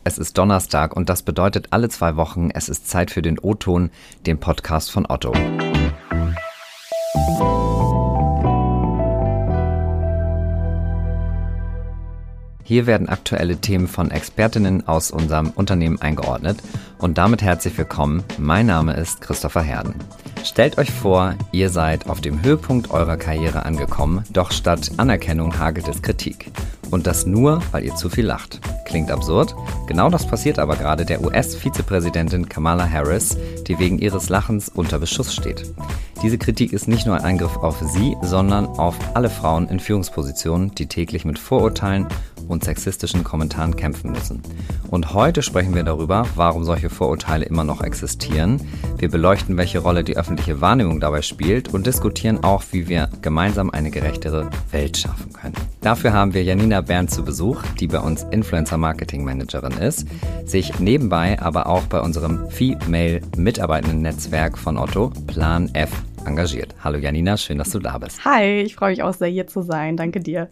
Es ist Donnerstag und das bedeutet alle 2 Wochen, es ist Zeit für den O-Ton, den Podcast von Otto. Hier werden aktuelle Themen von Expertinnen aus unserem Unternehmen eingeordnet und damit herzlich willkommen. Mein Name ist Christopher Herden. Stellt euch vor, ihr seid auf dem Höhepunkt eurer Karriere angekommen, doch statt Anerkennung hagelt es Kritik. Und das nur, weil ihr zu viel lacht. Klingt absurd? Genau das passiert aber gerade der US-Vizepräsidentin Kamala Harris, die wegen ihres Lachens unter Beschuss steht. Diese Kritik ist nicht nur ein Angriff auf sie, sondern auf alle Frauen in Führungspositionen, die täglich mit Vorurteilen und sexistischen Kommentaren kämpfen müssen. Und heute sprechen wir darüber, warum solche Vorurteile immer noch existieren. Wir beleuchten, welche Rolle die öffentliche Wahrnehmung dabei spielt und diskutieren auch, wie wir gemeinsam eine gerechtere Welt schaffen können. Dafür haben wir Janina Berndt zu Besuch, die bei uns Influencer-Marketing-Managerin ist, sich nebenbei aber auch bei unserem Female-Mitarbeitenden-Netzwerk von Otto, Plan F, engagiert. Hallo Janina, schön, dass du da bist. Hi, ich freue mich auch sehr, hier zu sein. Danke dir.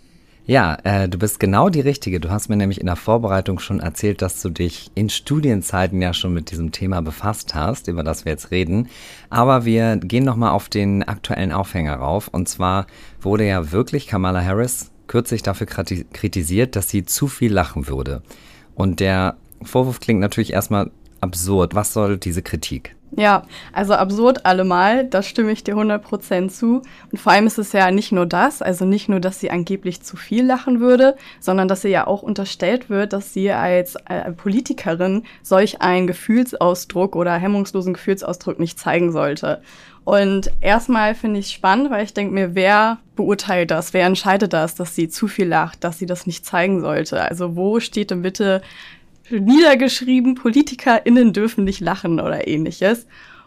Ja, du bist genau die Richtige. Du hast mir nämlich in der Vorbereitung schon erzählt, dass du dich in Studienzeiten ja schon mit diesem Thema befasst hast, über das wir jetzt reden. Aber wir gehen nochmal auf den aktuellen Aufhänger rauf. Und zwar wurde ja wirklich Kamala Harris kürzlich dafür kritisiert, dass sie zu viel lachen würde. Und der Vorwurf klingt natürlich erstmal absurd. Was soll diese Kritik? Ja, also absurd allemal, da stimme ich dir 100% zu. Und vor allem ist es ja nicht nur das, also nicht nur, dass sie angeblich zu viel lachen würde, sondern dass ihr ja auch unterstellt wird, dass sie als Politikerin solch einen Gefühlsausdruck oder hemmungslosen Gefühlsausdruck nicht zeigen sollte. Und erstmal finde ich es spannend, weil ich denke mir, wer beurteilt das, wer entscheidet das, dass sie zu viel lacht, dass sie das nicht zeigen sollte? Also wo steht denn bitte niedergeschrieben, PolitikerInnen dürfen nicht lachen oder ähnliches.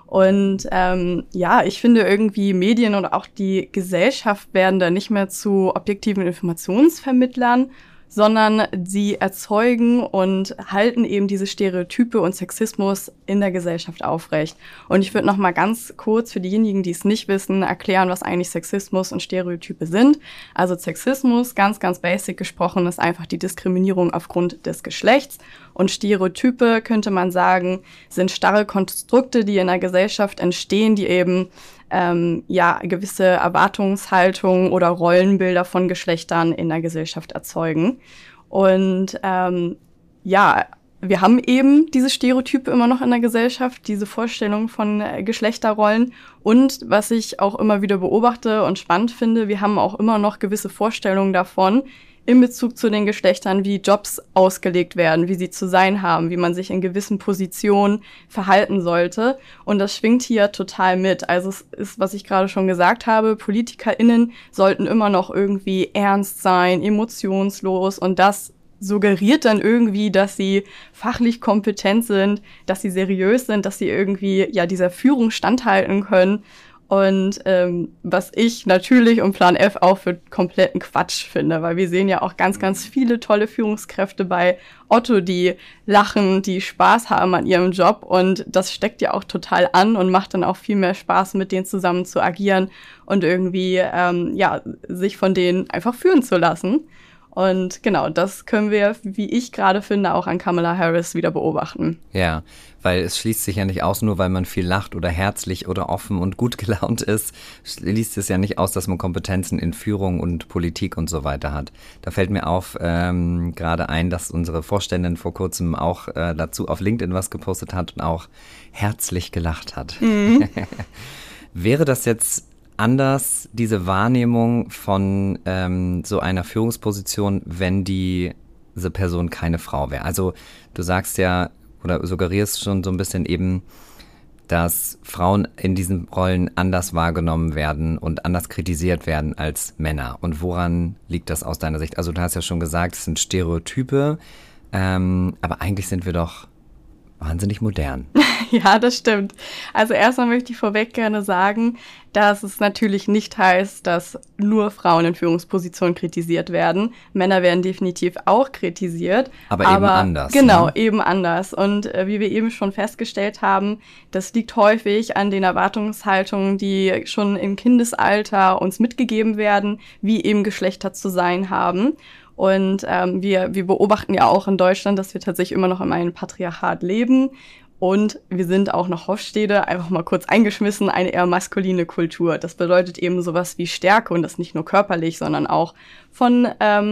Und ich finde irgendwie Medien und auch die Gesellschaft werden da nicht mehr zu objektiven Informationsvermittlern, sondern sie erzeugen und halten eben diese Stereotype und Sexismus in der Gesellschaft aufrecht. Und ich würde noch mal ganz kurz für diejenigen, die es nicht wissen, erklären, was eigentlich Sexismus und Stereotype sind. Also Sexismus, ganz, ganz basic gesprochen, ist einfach die Diskriminierung aufgrund des Geschlechts. Und Stereotype, könnte man sagen, sind starre Konstrukte, die in der Gesellschaft entstehen, die eben gewisse Erwartungshaltungen oder Rollenbilder von Geschlechtern in der Gesellschaft erzeugen. Und wir haben eben diese Stereotype immer noch in der Gesellschaft, diese Vorstellung von Geschlechterrollen. Und was ich auch immer wieder beobachte und spannend finde, wir haben auch immer noch gewisse Vorstellungen davon, in Bezug zu den Geschlechtern, wie Jobs ausgelegt werden, wie sie zu sein haben, wie man sich in gewissen Positionen verhalten sollte. Und das schwingt hier total mit. Also es ist, was ich gerade schon gesagt habe, PolitikerInnen sollten immer noch irgendwie ernst sein, emotionslos, und das suggeriert dann irgendwie, dass sie fachlich kompetent sind, dass sie seriös sind, dass sie irgendwie dieser Führung standhalten können. Und was ich natürlich und Plan F auch für kompletten Quatsch finde, weil wir sehen ja auch ganz, ganz viele tolle Führungskräfte bei Otto, die lachen, die Spaß haben an ihrem Job, und das steckt ja auch total an und macht dann auch viel mehr Spaß, mit denen zusammen zu agieren und irgendwie sich von denen einfach führen zu lassen. Und genau, das können wir, wie ich gerade finde, auch an Kamala Harris wieder beobachten. Ja, weil es schließt sich ja nicht aus, nur weil man viel lacht oder herzlich oder offen und gut gelaunt ist, schließt es ja nicht aus, dass man Kompetenzen in Führung und Politik und so weiter hat. Da fällt mir auf gerade ein, dass unsere Vorständin vor kurzem auch dazu auf LinkedIn was gepostet hat und auch herzlich gelacht hat. Mhm. Wäre das jetzt anders, diese Wahrnehmung von so einer Führungsposition, wenn diese Person keine Frau wäre? Also du sagst ja oder suggerierst schon so ein bisschen eben, dass Frauen in diesen Rollen anders wahrgenommen werden und anders kritisiert werden als Männer. Und woran liegt das aus deiner Sicht? Also du hast ja schon gesagt, es sind Stereotype, aber eigentlich sind wir doch wahnsinnig modern. Ja, das stimmt. Also erstmal möchte ich vorweg gerne sagen, dass es natürlich nicht heißt, dass nur Frauen in Führungspositionen kritisiert werden. Männer werden definitiv auch kritisiert. Aber eben anders. Genau, eben anders. Und wie wir eben schon festgestellt haben, das liegt häufig an den Erwartungshaltungen, die schon im Kindesalter uns mitgegeben werden, wie eben Geschlechter zu sein haben. Und wir beobachten ja auch in Deutschland, dass wir tatsächlich immer noch in einem Patriarchat leben. Und wir sind auch noch Hofstede, einfach mal kurz eingeschmissen, eine eher maskuline Kultur. Das bedeutet eben sowas wie Stärke und das nicht nur körperlich, sondern auch von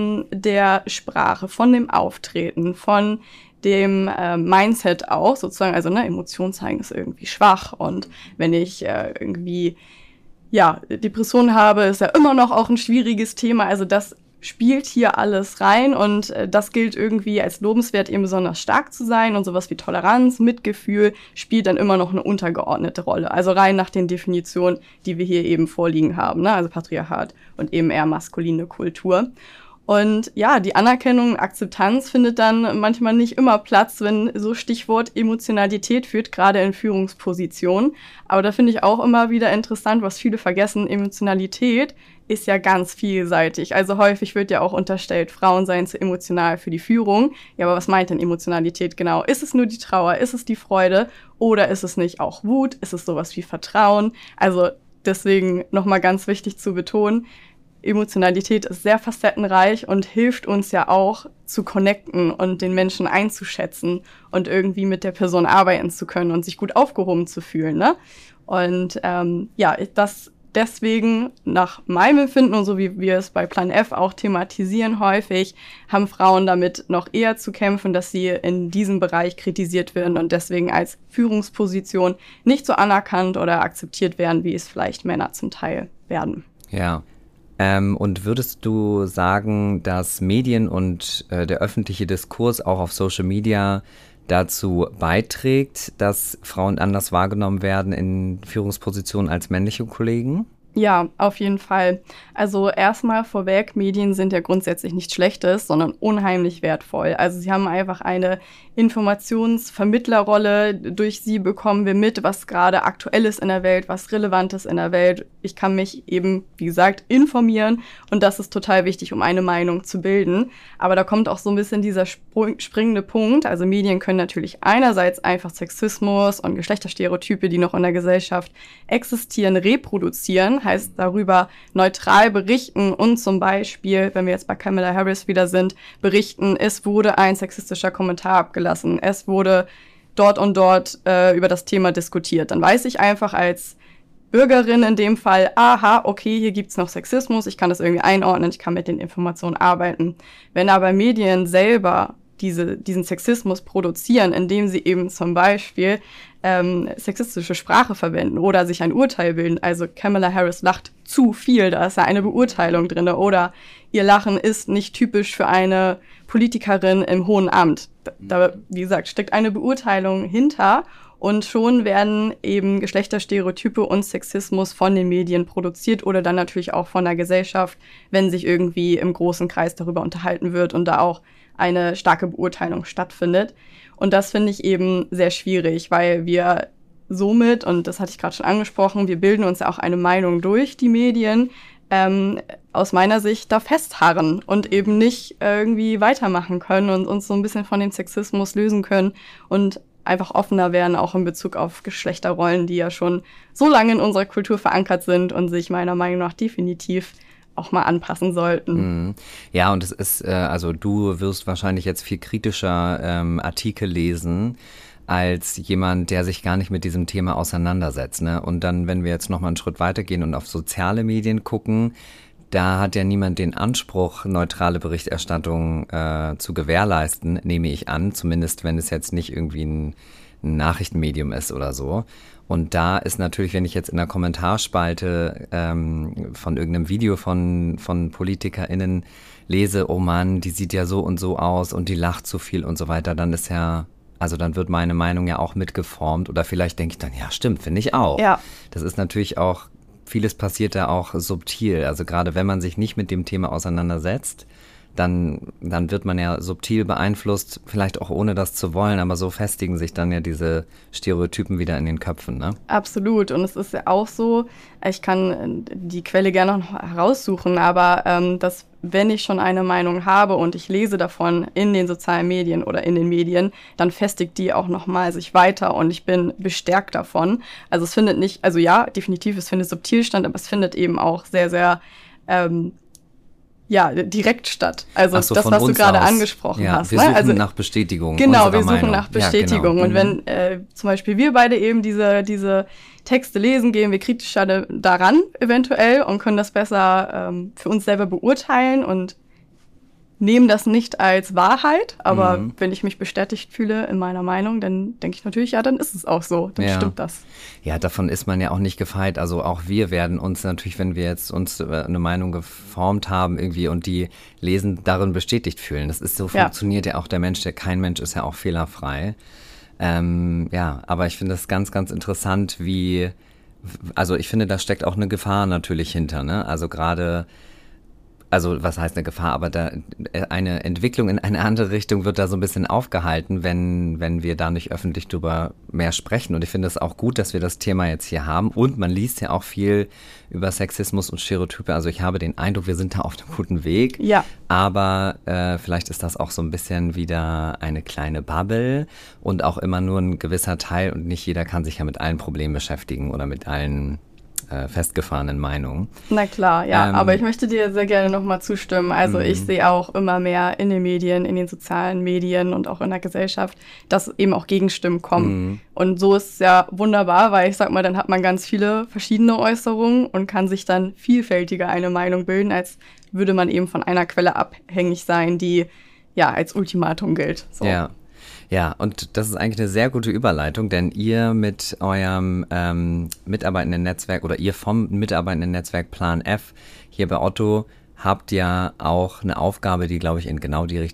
der Sprache, von dem Auftreten, von dem Mindset auch sozusagen. Also Emotionen zeigen ist irgendwie schwach und wenn ich irgendwie Depressionen habe, ist ja immer noch auch ein schwieriges Thema. Also das spielt hier alles rein und das gilt irgendwie als lobenswert, eben besonders stark zu sein und sowas wie Toleranz, Mitgefühl spielt dann immer noch eine untergeordnete Rolle. Also rein nach den Definitionen, die wir hier eben vorliegen haben, ne? Also Patriarchat und eben eher maskuline Kultur. Und ja, die Anerkennung, Akzeptanz findet dann manchmal nicht immer Platz, wenn so Stichwort Emotionalität führt, gerade in Führungspositionen. Aber da finde ich auch immer wieder interessant, was viele vergessen, Emotionalität ist ja ganz vielseitig. Also häufig wird ja auch unterstellt, Frauen seien zu emotional für die Führung. Ja, aber was meint denn Emotionalität genau? Ist es nur die Trauer? Ist es die Freude? Oder ist es nicht auch Wut? Ist es sowas wie Vertrauen? Also deswegen nochmal ganz wichtig zu betonen, Emotionalität ist sehr facettenreich und hilft uns ja auch zu connecten und den Menschen einzuschätzen und irgendwie mit der Person arbeiten zu können und sich gut aufgehoben zu fühlen, ne? Und das deswegen nach meinem Empfinden und so wie wir es bei Plan F auch thematisieren häufig, haben Frauen damit noch eher zu kämpfen, dass sie in diesem Bereich kritisiert werden und deswegen als Führungsposition nicht so anerkannt oder akzeptiert werden, wie es vielleicht Männer zum Teil werden. Ja. Und würdest du sagen, dass Medien und der öffentliche Diskurs auch auf Social Media dazu beiträgt, dass Frauen anders wahrgenommen werden in Führungspositionen als männliche Kollegen? Ja, auf jeden Fall. Also erstmal vorweg, Medien sind ja grundsätzlich nichts Schlechtes, sondern unheimlich wertvoll. Also sie haben einfach eine Informationsvermittlerrolle. Durch sie bekommen wir mit, was gerade aktuell ist in der Welt, was relevant ist in der Welt. Ich kann mich eben, wie gesagt, informieren und das ist total wichtig, um eine Meinung zu bilden. Aber da kommt auch so ein bisschen dieser springende Punkt. Also Medien können natürlich einerseits einfach Sexismus und Geschlechterstereotype, die noch in der Gesellschaft existieren, reproduzieren. Heißt darüber neutral berichten und zum Beispiel, wenn wir jetzt bei Kamala Harris wieder sind, berichten, es wurde ein sexistischer Kommentar abgelassen, es wurde dort und dort über das Thema diskutiert. Dann weiß ich einfach als Bürgerin in dem Fall, aha, okay, hier gibt's noch Sexismus, ich kann das irgendwie einordnen, ich kann mit den Informationen arbeiten. Wenn aber Medien selber diesen Sexismus produzieren, indem sie eben zum Beispiel sexistische Sprache verwenden oder sich ein Urteil bilden. Also Kamala Harris lacht zu viel, da ist ja eine Beurteilung drin. Oder ihr Lachen ist nicht typisch für eine Politikerin im hohen Amt. Da, wie gesagt, steckt eine Beurteilung hinter und schon werden eben Geschlechterstereotype und Sexismus von den Medien produziert oder dann natürlich auch von der Gesellschaft, wenn sich irgendwie im großen Kreis darüber unterhalten wird und da auch eine starke Beurteilung stattfindet. Und das finde ich eben sehr schwierig, weil wir somit, und das hatte ich gerade schon angesprochen, wir bilden uns ja auch eine Meinung durch die Medien, aus meiner Sicht da festharren und eben nicht irgendwie weitermachen können und uns so ein bisschen von dem Sexismus lösen können und einfach offener werden, auch in Bezug auf Geschlechterrollen, die ja schon so lange in unserer Kultur verankert sind und sich meiner Meinung nach definitiv auch mal anpassen sollten. Ja, und es ist, also du wirst wahrscheinlich jetzt viel kritischer Artikel lesen, als jemand, der sich gar nicht mit diesem Thema auseinandersetzt, ne? Und dann, wenn wir jetzt noch mal einen Schritt weitergehen und auf soziale Medien gucken, da hat ja niemand den Anspruch, neutrale Berichterstattung zu gewährleisten, nehme ich an, zumindest wenn es jetzt nicht irgendwie ein Nachrichtenmedium ist oder so. Und da ist natürlich, wenn ich jetzt in der Kommentarspalte von irgendeinem Video von PolitikerInnen lese, oh Mann, die sieht ja so und so aus und die lacht zu viel und so weiter, dann ist ja, also dann wird meine Meinung ja auch mitgeformt oder vielleicht denke ich dann, ja stimmt, finde ich auch. Ja. Das ist natürlich auch, vieles passiert da auch subtil, also gerade wenn man sich nicht mit dem Thema auseinandersetzt, dann wird man ja subtil beeinflusst, vielleicht auch ohne das zu wollen, aber so festigen sich dann ja diese Stereotypen wieder in den Köpfen, ne? Absolut. Und es ist ja auch so, ich kann die Quelle gerne noch heraussuchen, aber dass, wenn ich schon eine Meinung habe und ich lese davon in den sozialen Medien oder in den Medien, dann festigt die auch nochmal sich weiter und ich bin bestärkt davon. Also es findet nicht, also ja, definitiv, es findet subtil statt, aber es findet eben auch sehr, sehr direkt statt. Also so, das, was du gerade angesprochen hast. Wir suchen nach Bestätigung. Genau, wir suchen nach Bestätigung. Ja, genau. Und wenn zum Beispiel wir beide eben diese Texte lesen, gehen wir kritischer daran eventuell und können das besser für uns selber beurteilen und nehmen das nicht als Wahrheit, aber wenn ich mich bestätigt fühle in meiner Meinung, dann denke ich natürlich, dann ist es auch so, dann stimmt das. Ja, davon ist man ja auch nicht gefeit, also auch wir werden uns natürlich, wenn wir jetzt uns eine Meinung geformt haben irgendwie und die lesen, darin bestätigt fühlen. Das ist so, funktioniert ja auch der Mensch, kein Mensch ist ja auch fehlerfrei. Aber ich finde das ganz, ganz interessant, also ich finde, da steckt auch eine Gefahr natürlich hinter, ne? Also gerade, was heißt eine Gefahr, aber eine Entwicklung in eine andere Richtung wird da so ein bisschen aufgehalten, wenn wir da nicht öffentlich drüber mehr sprechen. Und ich finde es auch gut, dass wir das Thema jetzt hier haben. Und man liest ja auch viel über Sexismus und Stereotype. Also ich habe den Eindruck, wir sind da auf einem guten Weg. Ja. Aber vielleicht ist das auch so ein bisschen wieder eine kleine Bubble und auch immer nur ein gewisser Teil. Und nicht jeder kann sich ja mit allen Problemen beschäftigen oder mit allen festgefahrenen Meinungen. Na klar, aber ich möchte dir sehr gerne nochmal zustimmen. Also ich sehe auch immer mehr in den Medien, in den sozialen Medien und auch in der Gesellschaft, dass eben auch Gegenstimmen kommen. Und so ist es ja wunderbar, weil ich sag mal, dann hat man ganz viele verschiedene Äußerungen und kann sich dann vielfältiger eine Meinung bilden, als würde man eben von einer Quelle abhängig sein, die als Ultimatum gilt. So. Ja, und das ist eigentlich eine sehr gute Überleitung, denn ihr mit eurem mitarbeitenden Netzwerk oder ihr vom mitarbeitenden Netzwerk Plan F hier bei Otto habt ja auch eine Aufgabe, die, glaube ich, in genau die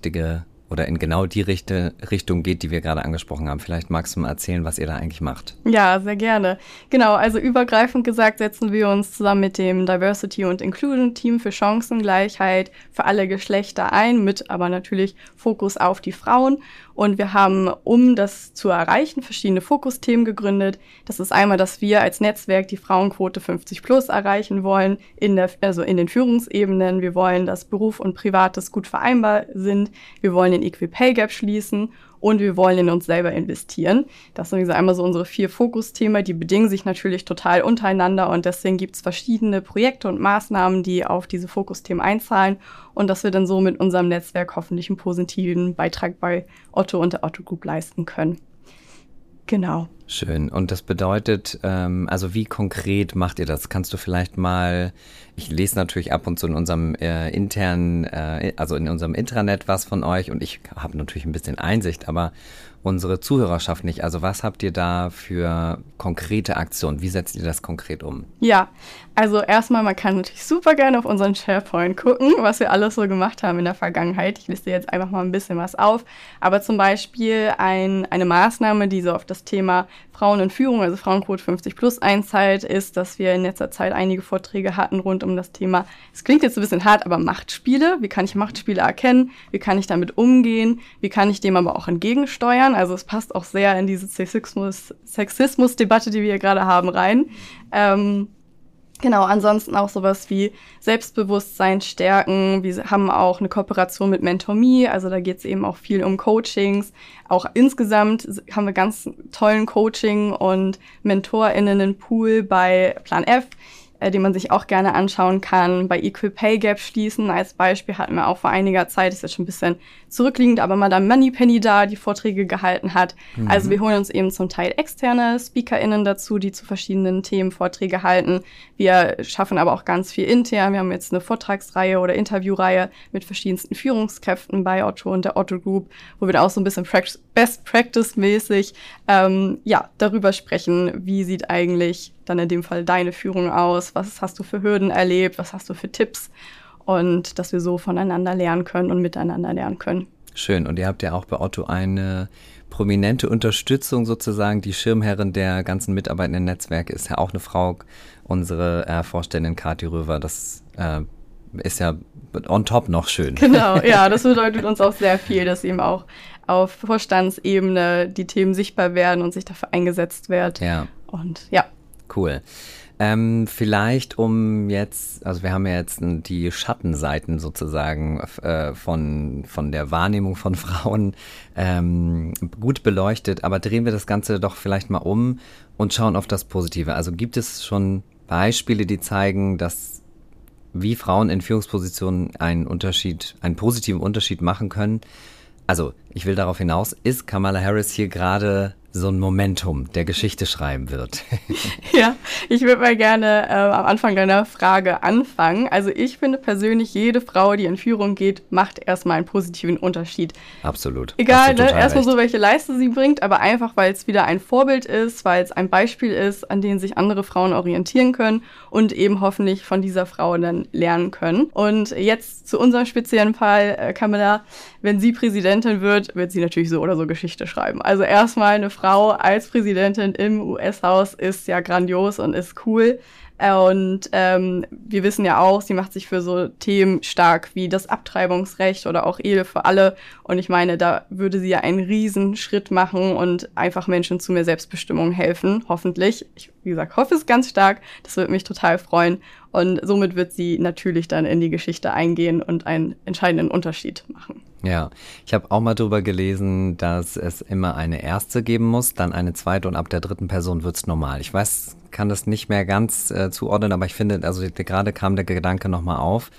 Richtung geht, die wir gerade angesprochen haben. Vielleicht magst du mal erzählen, was ihr da eigentlich macht. Ja, sehr gerne. Genau, also übergreifend gesagt setzen wir uns zusammen mit dem Diversity und Inclusion Team für Chancengleichheit für alle Geschlechter ein, mit aber natürlich Fokus auf die Frauen. Und wir haben, um das zu erreichen, verschiedene Fokusthemen gegründet. Das ist einmal, dass wir als Netzwerk die Frauenquote 50+ erreichen wollen, in den Führungsebenen. Wir wollen, dass Beruf und Privates gut vereinbar sind. Wir wollen den Equal Pay Gap schließen und wir wollen in uns selber investieren. Das sind einmal so unsere 4 Fokusthemen, die bedingen sich natürlich total untereinander und deswegen gibt es verschiedene Projekte und Maßnahmen, die auf diese Fokusthemen einzahlen und dass wir dann so mit unserem Netzwerk hoffentlich einen positiven Beitrag bei Otto und der Otto Group leisten können. Genau. Schön. Und das bedeutet, also wie konkret macht ihr das? Kannst du vielleicht mal, ich lese natürlich ab und zu in unserem in unserem Intranet was von euch und ich habe natürlich ein bisschen Einsicht, aber unsere Zuhörerschaft nicht. Also was habt ihr da für konkrete Aktionen? Wie setzt ihr das konkret um? Ja, also erstmal, man kann natürlich super gerne auf unseren SharePoint gucken, was wir alles so gemacht haben in der Vergangenheit. Ich liste jetzt einfach mal ein bisschen was auf. Aber zum Beispiel eine Maßnahme, die so auf das Thema Frauen in Führung, also Frauenquote 50+ einzahlt, ist, dass wir in letzter Zeit einige Vorträge hatten rund um das Thema, es klingt jetzt ein bisschen hart, aber Machtspiele. Wie kann ich Machtspiele erkennen? Wie kann ich damit umgehen? Wie kann ich dem aber auch entgegensteuern? Also es passt auch sehr in diese Sexismus-Debatte, die wir hier gerade haben, rein. Genau, ansonsten auch sowas wie Selbstbewusstsein stärken. Wir haben auch eine Kooperation mit MentorMe, also da geht es eben auch viel um Coachings. Auch insgesamt haben wir ganz tollen Coaching- und MentorInnen-Pool bei Plan F, den man sich auch gerne anschauen kann. Bei Equal Pay Gap schließen als Beispiel hatten wir auch vor einiger Zeit, ist jetzt schon ein bisschen zurückliegend, aber Madame Moneypenny da die Vorträge gehalten hat. Also wir holen uns eben zum Teil externe SpeakerInnen dazu, die zu verschiedenen Themen Vorträge halten. Wir schaffen aber auch ganz viel intern. Wir haben jetzt eine Vortragsreihe oder Interviewreihe mit verschiedensten Führungskräften bei Otto und der Otto Group, wo wir da auch so ein bisschen Best Practice-mäßig darüber sprechen, wie sieht eigentlich dann in dem Fall deine Führung aus, was hast du für Hürden erlebt, was hast du für Tipps und dass wir so voneinander lernen können und miteinander lernen können. Schön. Und ihr habt ja auch bei Otto eine prominente Unterstützung sozusagen. Die Schirmherrin der ganzen mitarbeitenden Netzwerke ist ja auch eine Frau, unsere Vorständin Kathi Röver. Das ist ja on top noch schön. Genau, ja, das bedeutet uns auch sehr viel, dass eben auch auf Vorstandsebene die Themen sichtbar werden und sich dafür eingesetzt wird. Ja. Und ja. Cool. Vielleicht also wir haben ja jetzt die Schattenseiten sozusagen von der Wahrnehmung von Frauen gut beleuchtet, aber drehen wir das Ganze doch vielleicht mal um und schauen auf das Positive. Also gibt es schon Beispiele, die zeigen, dass wie Frauen in Führungspositionen einen positiven Unterschied machen können. Also, ich will darauf hinaus, ist Kamala Harris hier gerade so ein Momentum, der Geschichte schreiben wird? Ja, ich würde mal gerne am Anfang deiner Frage anfangen. Also ich finde persönlich, jede Frau, die in Führung geht, macht erstmal einen positiven Unterschied. Absolut. Egal, ne? Erstmal so, welche Leistung sie bringt, aber einfach, weil es wieder ein Vorbild ist, weil es ein Beispiel ist, an dem sich andere Frauen orientieren können und eben hoffentlich von dieser Frau dann lernen können. Und jetzt zu unserem speziellen Fall, Kamala, wenn sie Präsidentin wird sie natürlich so oder so Geschichte schreiben. Also erstmal eine Frau als Präsidentin im US-Haus ist ja grandios und ist cool. Und wir wissen ja auch, sie macht sich für so Themen stark wie das Abtreibungsrecht oder auch Ehe für alle. Und ich meine, da würde sie ja einen riesen Schritt machen und einfach Menschen zu mehr Selbstbestimmung helfen, hoffentlich. Ich, wie gesagt, hoffe es ganz stark. Das würde mich total freuen. Und somit wird sie natürlich dann in die Geschichte eingehen und einen entscheidenden Unterschied machen. Ja, ich habe auch mal drüber gelesen, dass es immer eine erste geben muss, dann eine zweite und ab der dritten Person wird's normal. Ich weiß, kann das nicht mehr ganz zuordnen, aber ich finde, also gerade kam der Gedanke nochmal auf,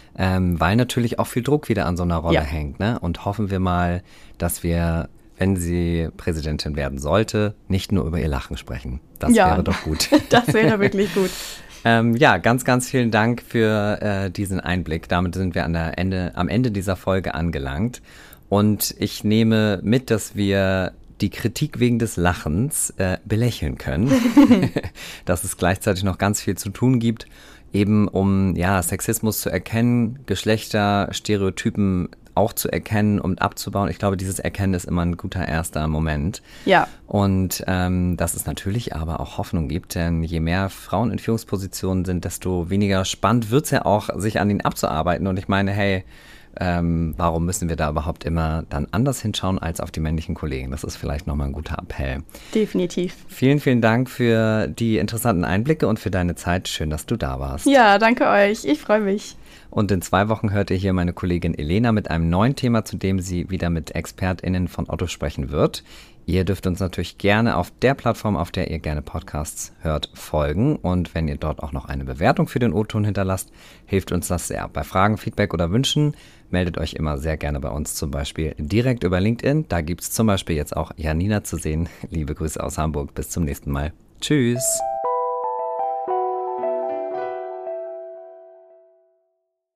weil natürlich auch viel Druck wieder an so einer Rolle hängt, ne? Und hoffen wir mal, dass wir, wenn sie Präsidentin werden sollte, nicht nur über ihr Lachen sprechen. Das wäre doch gut. Das wäre wirklich gut. Ja, ganz, ganz vielen Dank für diesen Einblick. Damit sind wir am Ende dieser Folge angelangt. Und ich nehme mit, dass wir die Kritik wegen des Lachens belächeln können. Dass es gleichzeitig noch ganz viel zu tun gibt, eben um Sexismus zu erkennen, Geschlechterstereotypen auch zu erkennen und abzubauen. Ich glaube, dieses Erkennen ist immer ein guter erster Moment. Ja. Und dass es natürlich aber auch Hoffnung gibt, denn je mehr Frauen in Führungspositionen sind, desto weniger spannend wird es ja auch, sich an ihnen abzuarbeiten. Und ich meine, hey, warum müssen wir da überhaupt immer dann anders hinschauen als auf die männlichen Kollegen? Das ist vielleicht nochmal ein guter Appell. Definitiv. Vielen, vielen Dank für die interessanten Einblicke und für deine Zeit. Schön, dass du da warst. Ja, danke euch. Ich freue mich. Und in 2 Wochen hört ihr hier meine Kollegin Elena mit einem neuen Thema, zu dem sie wieder mit ExpertInnen von Otto sprechen wird. Ihr dürft uns natürlich gerne auf der Plattform, auf der ihr gerne Podcasts hört, folgen. Und wenn ihr dort auch noch eine Bewertung für den O-Ton hinterlasst, hilft uns das sehr. Bei Fragen, Feedback oder Wünschen meldet euch immer sehr gerne bei uns, zum Beispiel direkt über LinkedIn. Da gibt es zum Beispiel jetzt auch Janina zu sehen. Liebe Grüße aus Hamburg. Bis zum nächsten Mal. Tschüss.